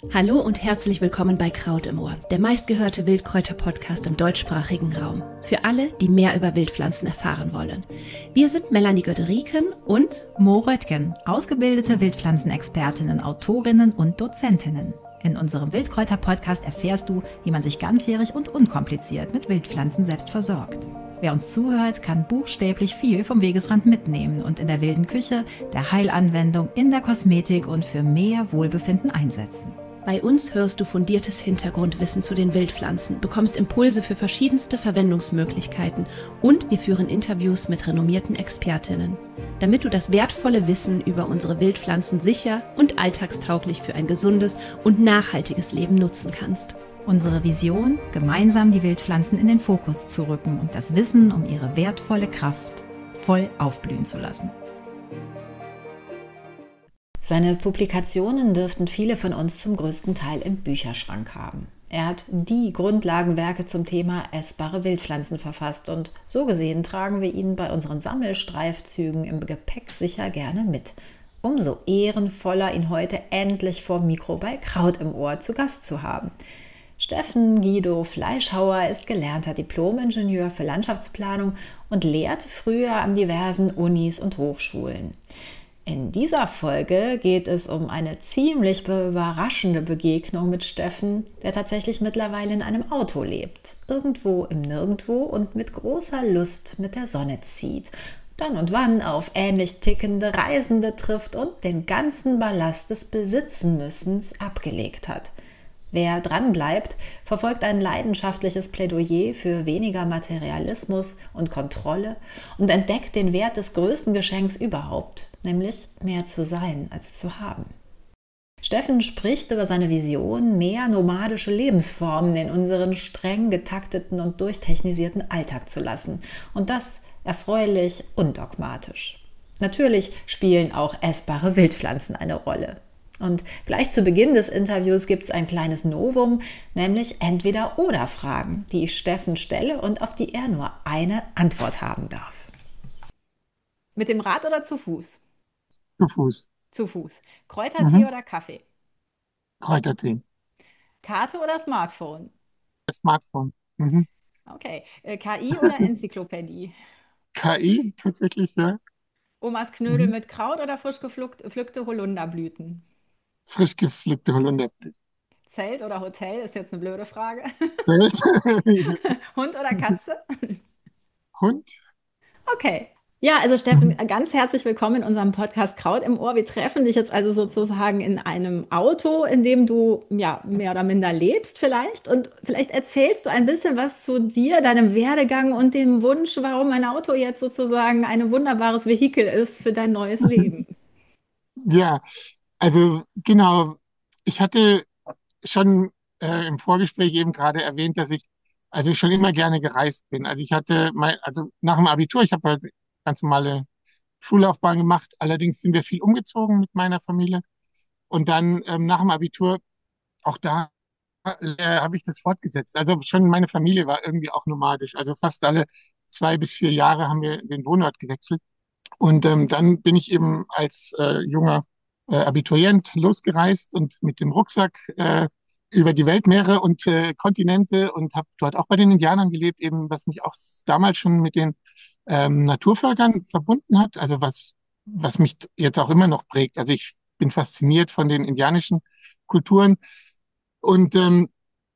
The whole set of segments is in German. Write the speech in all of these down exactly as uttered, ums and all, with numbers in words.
Hallo und herzlich willkommen bei Kraut im Ohr, der meistgehörte Wildkräuter-Podcast im deutschsprachigen Raum. Für alle, die mehr über Wildpflanzen erfahren wollen. Wir sind Melanie Göderiken und Mo Röttgen, ausgebildete Wildpflanzenexpertinnen, Autorinnen und Dozentinnen. In unserem Wildkräuter-Podcast erfährst du, wie man sich ganzjährig und unkompliziert mit Wildpflanzen selbst versorgt. Wer uns zuhört, kann buchstäblich viel vom Wegesrand mitnehmen und in der wilden Küche, der Heilanwendung, in der Kosmetik und für mehr Wohlbefinden einsetzen. Bei uns hörst du fundiertes Hintergrundwissen zu den Wildpflanzen, bekommst Impulse für verschiedenste Verwendungsmöglichkeiten und wir führen Interviews mit renommierten Expertinnen, damit du das wertvolle Wissen über unsere Wildpflanzen sicher und alltagstauglich für ein gesundes und nachhaltiges Leben nutzen kannst. Unsere Vision, gemeinsam die Wildpflanzen in den Fokus zu rücken und das Wissen um ihre wertvolle Kraft voll aufblühen zu lassen. Seine Publikationen dürften viele von uns zum größten Teil im Bücherschrank haben. Er hat die Grundlagenwerke zum Thema essbare Wildpflanzen verfasst und so gesehen tragen wir ihn bei unseren Sammelstreifzügen im Gepäck sicher gerne mit. Umso ehrenvoller, ihn heute endlich vor Mikro bei Kraut im Ohr zu Gast zu haben. Steffen Guido Fleischhauer ist gelernter Diplom-Ingenieur für Landschaftsplanung und lehrte früher an diversen Unis und Hochschulen. In dieser Folge geht es um eine ziemlich überraschende Begegnung mit Steffen, der tatsächlich mittlerweile in einem Auto lebt, irgendwo im Nirgendwo und mit großer Lust mit der Sonne zieht, dann und wann auf ähnlich tickende Reisende trifft und den ganzen Ballast des Besitzenmüssens abgelegt hat. Wer dranbleibt, verfolgt ein leidenschaftliches Plädoyer für weniger Materialismus und Kontrolle und entdeckt den Wert des größten Geschenks überhaupt, nämlich mehr zu sein als zu haben. Steffen spricht über seine Vision, mehr nomadische Lebensformen in unseren streng getakteten und durchtechnisierten Alltag zu lassen. Und das erfreulich und dogmatisch. Natürlich spielen auch essbare Wildpflanzen eine Rolle. Und gleich zu Beginn des Interviews gibt es ein kleines Novum, nämlich Entweder-oder-Fragen, die ich Steffen stelle und auf die er nur eine Antwort haben darf. Mit dem Rad oder zu Fuß? Zu Fuß. Zu Fuß. Kräutertee Mhm. oder Kaffee? Kräutertee. Karte oder Smartphone? Das Smartphone. Mhm. Okay. Äh, K I oder Enzyklopädie? K I tatsächlich, ja. Omas Knödel Mhm. mit Kraut oder frisch gepflückte gepflückte Holunderblüten? Frisch gepflückte Holunderblüten. Zelt oder Hotel ist jetzt eine blöde Frage. Welt. Hund oder Katze? Hund. Okay. Ja, also Steffen, ganz herzlich willkommen in unserem Podcast Kraut im Ohr. Wir treffen dich jetzt also sozusagen in einem Auto, in dem du ja mehr oder minder lebst vielleicht. Und vielleicht erzählst du ein bisschen was zu dir, deinem Werdegang und dem Wunsch, warum ein Auto jetzt sozusagen ein wunderbares Vehikel ist für dein neues Leben. Ja, also genau. Ich hatte schon äh, im Vorgespräch eben gerade erwähnt, dass ich also schon immer gerne gereist bin. Also ich hatte mal, also nach dem Abitur, ich habe halt ganz normale Schullaufbahn gemacht. Allerdings sind wir viel umgezogen mit meiner Familie. Und dann ähm, nach dem Abitur, auch da äh, habe ich das fortgesetzt. Also schon meine Familie war irgendwie auch nomadisch. Also fast alle zwei bis vier Jahre haben wir den Wohnort gewechselt. Und ähm, dann bin ich eben als äh, junger äh, Abiturient losgereist und mit dem Rucksack äh, über die Weltmeere und äh, Kontinente und habe dort auch bei den Indianern gelebt, eben was mich auch damals schon mit den ähm, Naturvölkern verbunden hat. Also was, was mich jetzt auch immer noch prägt. Also ich bin fasziniert von den indianischen Kulturen. Und ähm,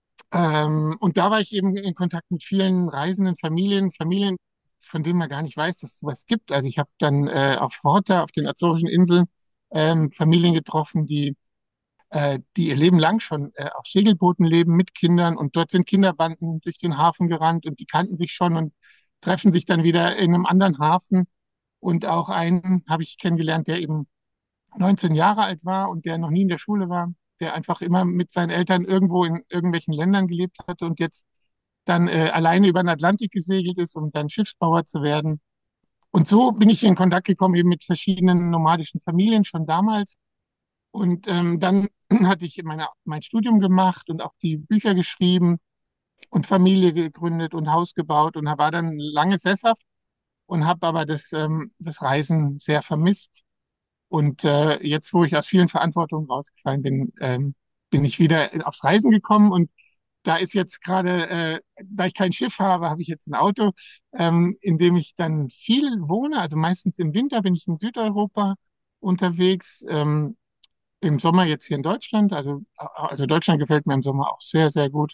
ähm, und da war ich eben in Kontakt mit vielen reisenden Familien, Familien, von denen man gar nicht weiß, dass es sowas gibt. Also ich habe dann äh, auf Horta, auf den Azorischen Inseln, ähm, Familien getroffen, die, äh, die ihr Leben lang schon äh, auf Segelbooten leben mit Kindern. Und dort sind Kinderbanden durch den Hafen gerannt und die kannten sich schon und treffen sich dann wieder in einem anderen Hafen. Und auch einen habe ich kennengelernt, der eben neunzehn Jahre alt war und der noch nie in der Schule war, der einfach immer mit seinen Eltern irgendwo in irgendwelchen Ländern gelebt hatte und jetzt dann äh, alleine über den Atlantik gesegelt ist, um dann Schiffsbauer zu werden. Und so bin ich in Kontakt gekommen eben mit verschiedenen nomadischen Familien schon damals. Und ähm, dann hatte ich meine, mein Studium gemacht und auch die Bücher geschrieben und Familie gegründet und Haus gebaut und war dann lange sesshaft und habe aber das, ähm, das Reisen sehr vermisst. Und äh, jetzt, wo ich aus vielen Verantwortungen rausgefallen bin, ähm, bin ich wieder aufs Reisen gekommen und da ist jetzt gerade, äh, da ich kein Schiff habe, habe ich jetzt ein Auto, ähm, in dem ich dann viel wohne. Also meistens im Winter bin ich in Südeuropa unterwegs, ähm, im Sommer jetzt hier in Deutschland. Also, also Deutschland gefällt mir im Sommer auch sehr, sehr gut.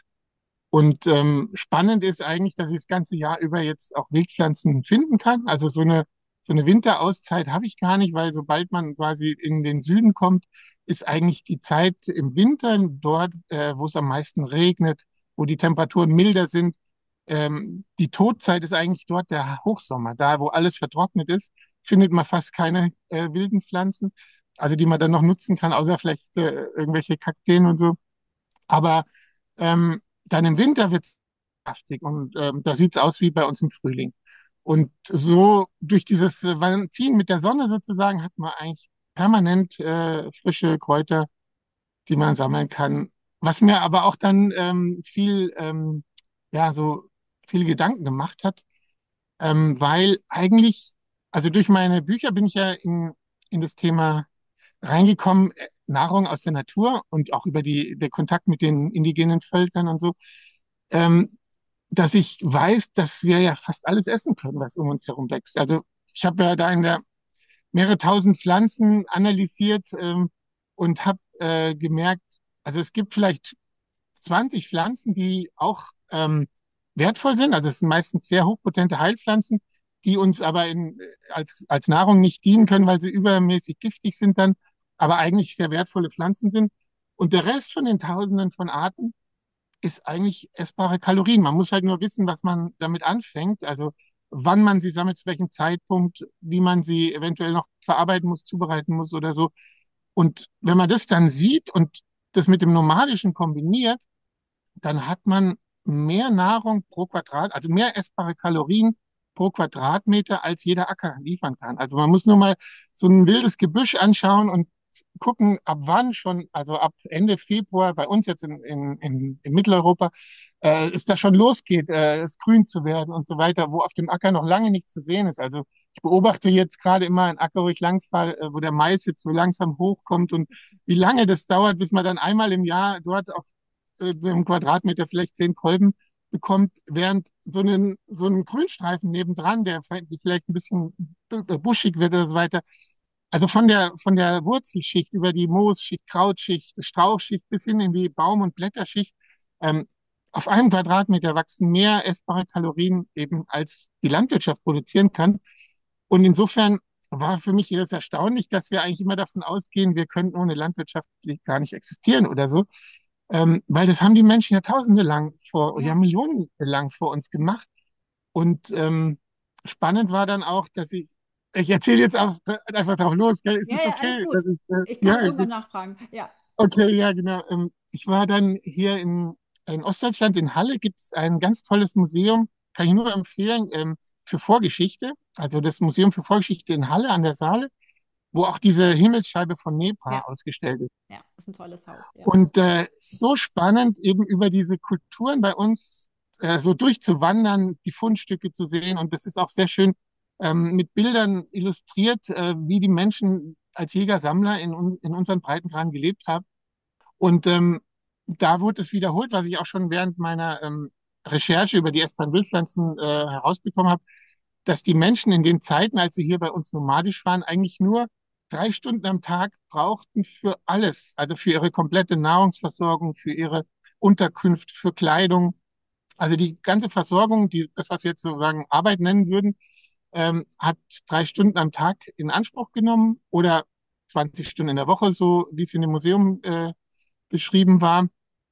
Und ähm, spannend ist eigentlich, dass ich das ganze Jahr über jetzt auch Wildpflanzen finden kann. Also so eine, so eine Winterauszeit habe ich gar nicht, weil sobald man quasi in den Süden kommt, ist eigentlich die Zeit im Winter dort, äh, wo es am meisten regnet, wo die Temperaturen milder sind. Ähm, die Todzeit ist eigentlich dort der Hochsommer. Da, wo alles vertrocknet ist, findet man fast keine äh, wilden Pflanzen, also die man dann noch nutzen kann, außer vielleicht äh, irgendwelche Kakteen und so. Aber ähm, dann im Winter wird es kraftig und ähm, da sieht es aus wie bei uns im Frühling. Und so durch dieses äh, Ziehen mit der Sonne sozusagen hat man eigentlich permanent äh, frische Kräuter, die man sammeln kann. Was mir aber auch dann ähm, viel, ähm, ja, so viele Gedanken gemacht hat, ähm, weil eigentlich, also durch meine Bücher bin ich ja in, in das Thema reingekommen, äh, Nahrung aus der Natur und auch über die, der Kontakt mit den indigenen Völkern und so, ähm, dass ich weiß, dass wir ja fast alles essen können, was um uns herum wächst. Also ich habe ja da in der mehrere tausend Pflanzen analysiert ähm, und habe äh, gemerkt, also es gibt vielleicht zwanzig Pflanzen, die auch ähm, wertvoll sind. Also es sind meistens sehr hochpotente Heilpflanzen, die uns aber in, als, als Nahrung nicht dienen können, weil sie übermäßig giftig sind dann, aber eigentlich sehr wertvolle Pflanzen sind. Und der Rest von den Tausenden von Arten ist eigentlich essbare Kalorien. Man muss halt nur wissen, was man damit anfängt, also wann man sie sammelt, zu welchem Zeitpunkt, wie man sie eventuell noch verarbeiten muss, zubereiten muss oder so. Und wenn man das dann sieht und das mit dem Nomadischen kombiniert, dann hat man mehr Nahrung pro Quadrat, also mehr essbare Kalorien pro Quadratmeter, als jeder Acker liefern kann. Also man muss nur mal so ein wildes Gebüsch anschauen und gucken, ab wann schon, also ab Ende Februar, bei uns jetzt in, in, in, in Mitteleuropa, äh, es da schon losgeht, äh, es grün zu werden und so weiter, wo auf dem Acker noch lange nichts zu sehen ist. Also ich beobachte jetzt gerade immer einen Acker, wo ich langfahre, äh, wo der Mais jetzt so langsam hochkommt und wie lange das dauert, bis man dann einmal im Jahr dort auf äh, so einem Quadratmeter vielleicht zehn Kolben bekommt, während so einen, so einen Grünstreifen nebendran, der vielleicht ein bisschen buschig wird oder so weiter, also von der, von der Wurzelschicht über die Moosschicht, Krautschicht, Strauchschicht bis hin in die Baum- und Blätterschicht, ähm, auf einem Quadratmeter wachsen mehr essbare Kalorien eben, als die Landwirtschaft produzieren kann. Und insofern war für mich das erstaunlich, dass wir eigentlich immer davon ausgehen, wir könnten ohne Landwirtschaft gar nicht existieren oder so. Ähm, weil das haben die Menschen Jahrtausende lang vor, ja, Ja. Millionen lang vor uns gemacht. Und ähm, spannend war dann auch, dass ich, ich erzähle jetzt auch, einfach drauf los, gell? Ist Ja, es ja, alles okay? gut. Dass ich, äh, Ich kann ja, irgendwann gut. nachfragen. Ja. Okay, ja, genau. Ähm, ich war dann hier in, in Ostdeutschland, in Halle, gibt es ein ganz tolles Museum, kann ich nur empfehlen, ähm, für Vorgeschichte. Also das Museum für Vorgeschichte in Halle an der Saale, wo auch diese Himmelsscheibe von Nebra Ja, ausgestellt ist. ja, ist ein tolles Haus. Ja. Und äh, so spannend, eben über diese Kulturen bei uns äh, so durchzuwandern, die Fundstücke zu sehen. Und das ist auch sehr schön ähm, mit Bildern illustriert, äh, wie die Menschen als Jäger-Sammler in, uns, in unseren Breitengraden gelebt haben. Und ähm, da wurde es wiederholt, was ich auch schon während meiner ähm, Recherche über die essbaren Wildpflanzen äh, herausbekommen habe, dass die Menschen in den Zeiten, als sie hier bei uns nomadisch waren, eigentlich nur drei Stunden am Tag brauchten für alles, also für ihre komplette Nahrungsversorgung, für ihre Unterkunft, für Kleidung. Also die ganze Versorgung, die, das, was wir jetzt sozusagen Arbeit nennen würden, ähm, hat drei Stunden am Tag in Anspruch genommen oder zwanzig Stunden in der Woche, so wie es in dem Museum äh, beschrieben war.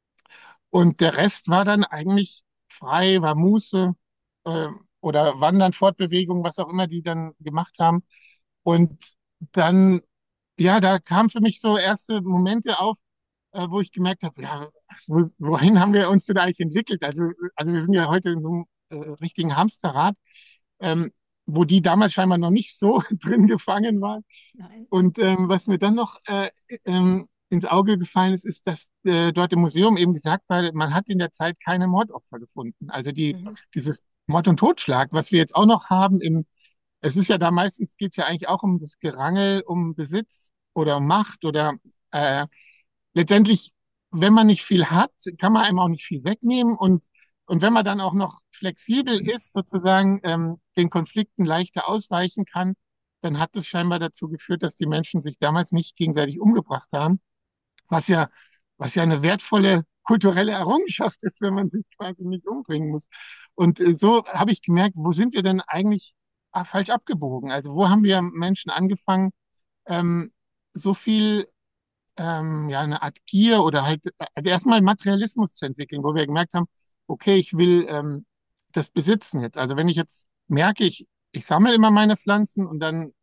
Und der Rest war dann eigentlich frei, war Muße äh, oder Wandern, Fortbewegung, was auch immer die dann gemacht haben. Und dann, ja, da kamen für mich so erste Momente auf, äh, wo ich gemerkt habe, ja, wo, wohin haben wir uns denn eigentlich entwickelt? Also, also wir sind ja heute in so einem äh, richtigen Hamsterrad, ähm, wo die damals scheinbar noch nicht so drin gefangen waren. Nein. Und ähm, was mir dann noch äh, ähm, ins Auge gefallen ist, ist, dass äh, dort im Museum eben gesagt wurde, man hat in der Zeit keine Mordopfer gefunden. Also die, Mhm. dieses Mord und Totschlag, was wir jetzt auch noch haben im, es ist ja da meistens geht es ja eigentlich auch um das Gerangel, um Besitz oder um Macht oder äh, letztendlich wenn man nicht viel hat, kann man einem auch nicht viel wegnehmen. Und, und wenn man dann auch noch flexibel ist, sozusagen ähm, den Konflikten leichter ausweichen kann, dann hat es scheinbar dazu geführt, dass die Menschen sich damals nicht gegenseitig umgebracht haben, was ja, was ja eine wertvolle kulturelle Errungenschaft ist, wenn man sich quasi nicht umbringen muss. Und äh, so habe ich gemerkt, wo sind wir denn eigentlich ah, falsch abgebogen? Also wo haben wir Menschen angefangen, ähm, so viel ähm, ja, eine Art Gier oder halt, also erstmal Materialismus zu entwickeln, wo wir gemerkt haben, okay, ich will ähm, das besitzen jetzt. Also wenn ich jetzt merke, ich, ich sammle immer meine Pflanzen und dann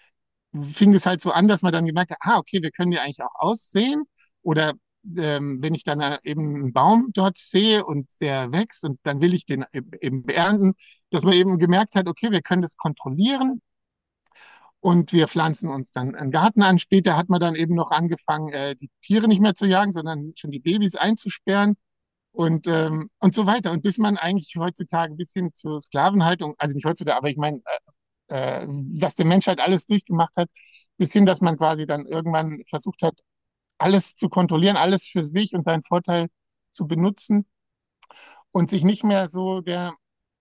fing es halt so an, dass man dann gemerkt hat, ah, okay, wir können die eigentlich auch aussehen. Oder ähm, wenn ich dann äh, eben einen Baum dort sehe und der wächst und dann will ich den eben eben beernten, dass man eben gemerkt hat, okay, wir können das kontrollieren und wir pflanzen uns dann einen Garten an. Später hat man dann eben noch angefangen, äh, die Tiere nicht mehr zu jagen, sondern schon die Babys einzusperren und, ähm, und so weiter. Und bis man eigentlich heutzutage bis hin zur Sklavenhaltung, also nicht heutzutage, aber ich meine, äh, äh, was der Mensch halt alles durchgemacht hat, bis hin, dass man quasi dann irgendwann versucht hat, alles zu kontrollieren, alles für sich und seinen Vorteil zu benutzen und sich nicht mehr so der,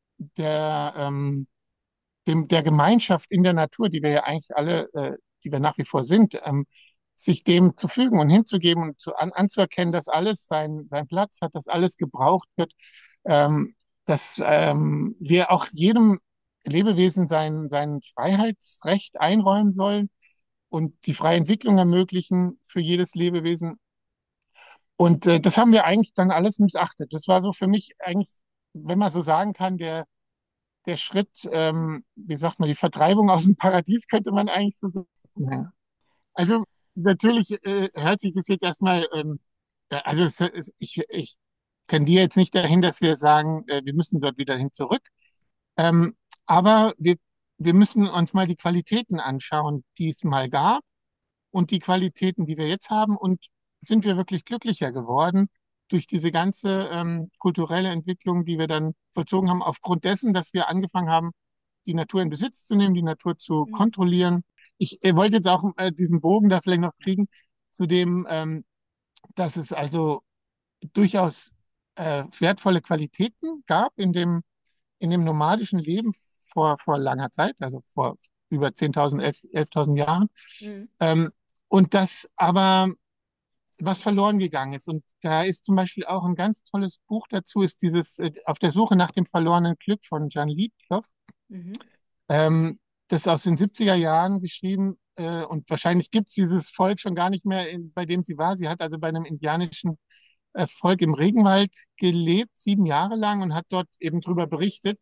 der ähm, dem, der Gemeinschaft in der Natur, die wir ja eigentlich alle, äh, die wir nach wie vor sind, ähm, sich dem zu fügen und hinzugeben und zu, an, anzuerkennen, dass alles seinen sein Platz hat, dass alles gebraucht wird, ähm, dass ähm, wir auch jedem Lebewesen sein, sein Freiheitsrecht einräumen sollen und die freie Entwicklung ermöglichen für jedes Lebewesen. Und äh, das haben wir eigentlich dann alles missachtet. Das war so für mich eigentlich, wenn man so sagen kann, der der Schritt, ähm, wie sagt man, die Vertreibung aus dem Paradies, könnte man eigentlich so sagen. Ja. Also natürlich äh, hört sich das jetzt erstmal, ähm, ja, also es, es, ich, ich tendiere jetzt nicht dahin, dass wir sagen, äh, wir müssen dort wieder hin zurück. Ähm, aber wir, wir müssen uns mal die Qualitäten anschauen, die es mal gab und die Qualitäten, die wir jetzt haben. Und sind wir wirklich glücklicher geworden durch diese ganze ähm, kulturelle Entwicklung, die wir dann vollzogen haben, aufgrund dessen, dass wir angefangen haben, die Natur in Besitz zu nehmen, die Natur zu Mhm. kontrollieren. Ich äh, wollte jetzt auch äh, diesen Bogen da vielleicht noch kriegen, zu dem, ähm, dass es also durchaus äh, wertvolle Qualitäten gab in dem, in dem nomadischen Leben vor, vor langer Zeit, also vor über zehntausend, elf elftausend Jahren. Mhm. Ähm, und das aber was verloren gegangen ist. Und da ist zum Beispiel auch ein ganz tolles Buch dazu, ist dieses äh, Auf der Suche nach dem verlorenen Glück von Jan Lietloff. Mhm. Ähm, das ist aus den siebziger Jahren geschrieben. Äh, und wahrscheinlich gibt es dieses Volk schon gar nicht mehr, in, bei dem sie war. Sie hat also bei einem indianischen äh, Volk im Regenwald gelebt, sieben Jahre lang und hat dort eben drüber berichtet.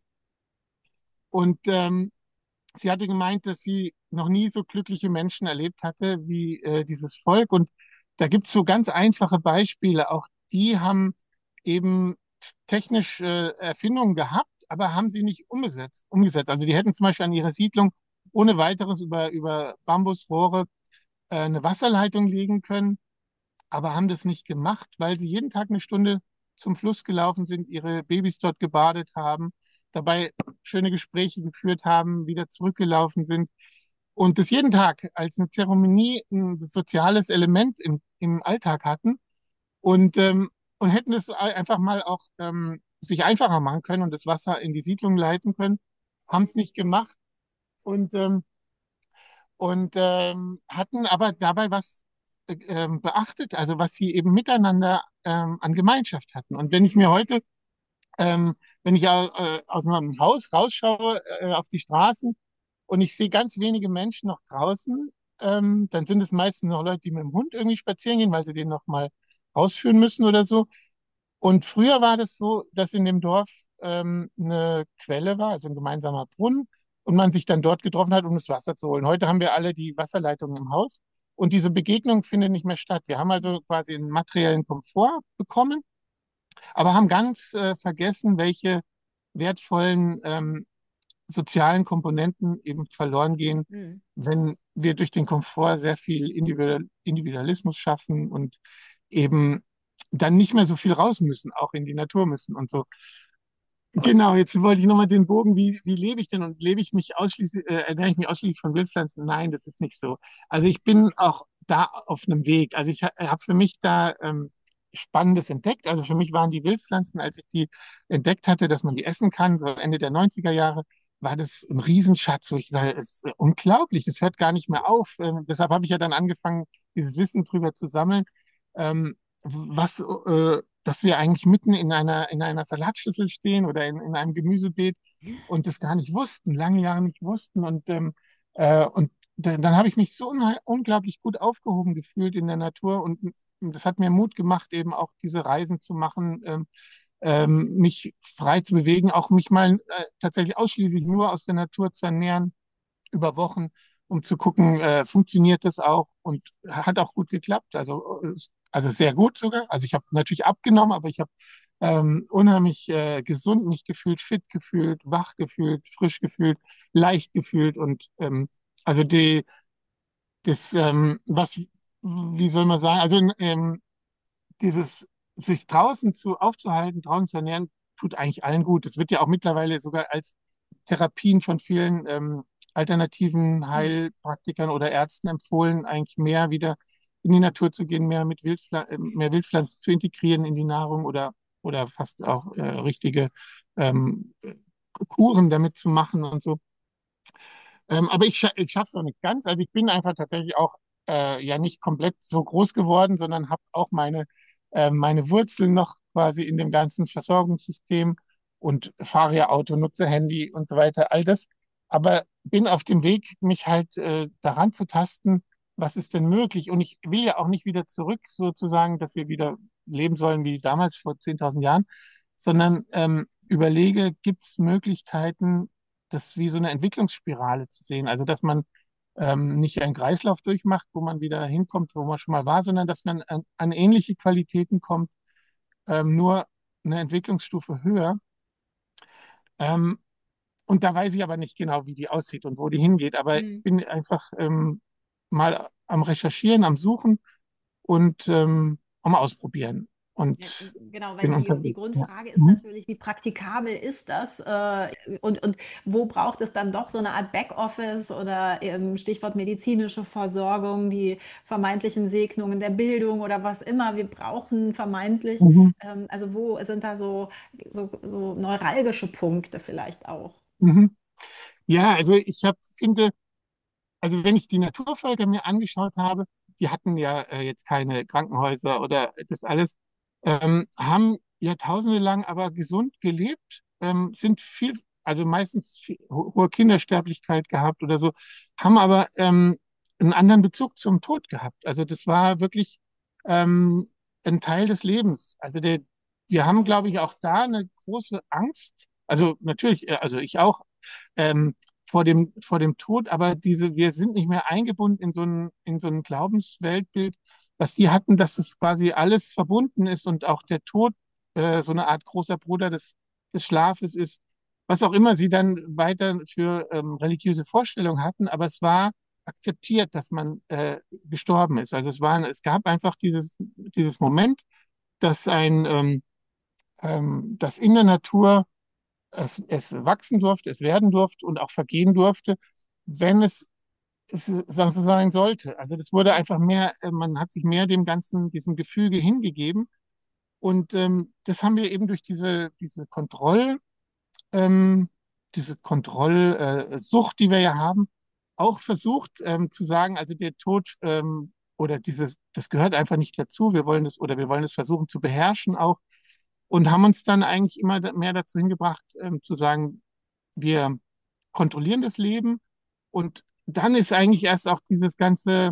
Und ähm, sie hatte gemeint, dass sie noch nie so glückliche Menschen erlebt hatte wie äh, dieses Volk. Und da gibt es so ganz einfache Beispiele. Auch die haben eben technisch äh, Erfindungen gehabt, aber haben sie nicht umgesetzt. umgesetzt. Also die hätten zum Beispiel an ihrer Siedlung ohne weiteres über, über Bambusrohre äh, eine Wasserleitung legen können, aber haben das nicht gemacht, weil sie jeden Tag eine Stunde zum Fluss gelaufen sind, ihre Babys dort gebadet haben, dabei schöne Gespräche geführt haben, wieder zurückgelaufen sind und das jeden Tag als eine Zeremonie ein soziales Element im, im Alltag hatten und, ähm, und hätten es einfach mal auch ähm, sich einfacher machen können und das Wasser in die Siedlung leiten können, haben es nicht gemacht und ähm, und ähm, hatten aber dabei was äh, ähm, beachtet, also was sie eben miteinander ähm, an Gemeinschaft hatten. Und wenn ich mir heute, ähm, wenn ich äh, aus einem Haus rausschaue äh, auf die Straßen und ich sehe ganz wenige Menschen noch draußen, ähm, dann sind es meistens noch Leute, die mit dem Hund irgendwie spazieren gehen, weil sie den noch mal rausführen müssen oder so. Und früher war das so, dass in dem Dorf ähm, eine Quelle war, also ein gemeinsamer Brunnen, und man sich dann dort getroffen hat, um das Wasser zu holen. Heute haben wir alle die Wasserleitungen im Haus und diese Begegnung findet nicht mehr statt. Wir haben also quasi einen materiellen Komfort bekommen, aber haben ganz äh, vergessen, welche wertvollen ähm, sozialen Komponenten eben verloren gehen, Mhm. wenn wir durch den Komfort sehr viel Individual Individualismus schaffen und eben dann nicht mehr so viel raus müssen, auch in die Natur müssen und so. Genau, jetzt wollte ich nochmal den Bogen, wie, wie lebe ich denn und lebe ich mich ausschließlich, äh, ernähre ich mich ausschließlich von Wildpflanzen? Nein, das ist nicht so. Also ich bin auch da auf einem Weg. Also ich ha, habe für mich da ähm, Spannendes entdeckt. Also für mich waren die Wildpflanzen, als ich die entdeckt hatte, dass man die essen kann, so Ende der neunziger Jahre, war das ein Riesenschatz, wo ich war, es ist unglaublich, das hört gar nicht mehr auf. Ähm, deshalb habe ich ja dann angefangen, dieses Wissen drüber zu sammeln, ähm, was, äh, dass wir eigentlich mitten in einer, in einer Salatschüssel stehen oder in, in einem Gemüsebeet und das gar nicht wussten, lange Jahre nicht wussten. Und, ähm, äh, und dann, dann habe ich mich so unheim- unglaublich gut aufgehoben gefühlt in der Natur und und das hat mir Mut gemacht, eben auch diese Reisen zu machen, ähm, ähm, mich frei zu bewegen, auch mich mal äh, tatsächlich ausschließlich nur aus der Natur zu ernähren über Wochen, um zu gucken, äh, funktioniert das auch und hat auch gut geklappt. Also, äh, also sehr gut sogar. Also ich habe natürlich abgenommen, aber ich habe ähm, unheimlich äh, gesund mich gefühlt, fit gefühlt, wach gefühlt, frisch gefühlt, leicht gefühlt und ähm, also die, das, ähm, was, wie soll man sagen, also ähm, dieses sich draußen zu aufzuhalten, draußen zu ernähren, tut eigentlich allen gut. Es wird ja auch mittlerweile sogar als Therapien von vielen ähm, alternativen Mhm. Heilpraktikern oder Ärzten empfohlen, eigentlich mehr wieder in die Natur zu gehen, mehr mit Wildpfla äh, mehr Wildpflanzen zu integrieren in die Nahrung oder oder fast auch äh, richtige ähm, Kuren damit zu machen und so. Ähm, aber ich, scha ich schaffe es auch nicht ganz. Also ich bin einfach tatsächlich auch äh, ja nicht komplett so groß geworden, sondern habe auch meine, äh, meine Wurzeln noch quasi in dem ganzen Versorgungssystem und fahre ja Auto, nutze Handy und so weiter, all das. Aber bin auf dem Weg, mich halt äh, daran zu tasten, was ist denn möglich? Und ich will ja auch nicht wieder zurück, sozusagen, dass wir wieder leben sollen wie damals vor zehntausend Jahren, sondern ähm, überlege, gibt es Möglichkeiten, das wie so eine Entwicklungsspirale zu sehen. Also, dass man ähm, nicht einen Kreislauf durchmacht, wo man wieder hinkommt, wo man schon mal war, sondern dass man an, an ähnliche Qualitäten kommt, ähm, nur eine Entwicklungsstufe höher. Ähm, und da weiß ich aber nicht genau, wie die aussieht und wo die hingeht. Aber ich Mhm. bin einfach ähm, mal am Recherchieren, am Suchen und ähm, am Ausprobieren Ja, und genau, weil bin die, die unterwegs. Ja. Grundfrage ist Mhm. natürlich, wie praktikabel ist das äh, und, und wo braucht es dann doch so eine Art Backoffice oder ähm, Stichwort medizinische Versorgung, die vermeintlichen Segnungen der Bildung oder was immer wir brauchen, vermeintlich. Mhm. Ähm, also wo sind da so, so, so neuralgische Punkte vielleicht auch? Mhm. Ja, also ich hab, finde, also wenn ich die Naturvölker mir angeschaut habe, die hatten ja äh, jetzt keine Krankenhäuser oder das alles, ähm, haben jahrtausende lang aber gesund gelebt, ähm, sind viel, also meistens viel, ho hohe Kindersterblichkeit gehabt oder so, haben aber ähm, einen anderen Bezug zum Tod gehabt. Also das war wirklich ähm, ein Teil des Lebens. Also der, wir haben, glaube ich, auch da eine große Angst. Also natürlich, äh, also ich auch. Ähm, vor dem, vor dem Tod, aber diese, wir sind nicht mehr eingebunden in so ein, in so ein Glaubensweltbild, was sie hatten, dass es quasi alles verbunden ist und auch der Tod äh, so eine Art großer Bruder des, des Schlafes ist, was auch immer sie dann weiter für ähm, religiöse Vorstellungen hatten, aber es war akzeptiert, dass man äh, gestorben ist. Also es war, es gab einfach dieses, dieses Moment, dass ein, ähm, ähm, dass in der Natur es, es wachsen durfte, es werden durfte und auch vergehen durfte, wenn es, es so sein sollte. Also das wurde einfach mehr, äh, man hat sich mehr dem ganzen, diesem Gefüge hingegeben. Und ähm, das haben wir eben durch diese, diese Kontroll, ähm, diese Kontrollsucht, äh, Sucht, die wir ja haben, auch versucht ähm, zu sagen, also der Tod ähm, oder dieses, das gehört einfach nicht dazu. Wir wollen das oder wir wollen es versuchen zu beherrschen auch und haben uns dann eigentlich immer da- mehr dazu hingebracht, ähm, zu sagen, wir kontrollieren das Leben und dann ist eigentlich erst auch dieses ganze,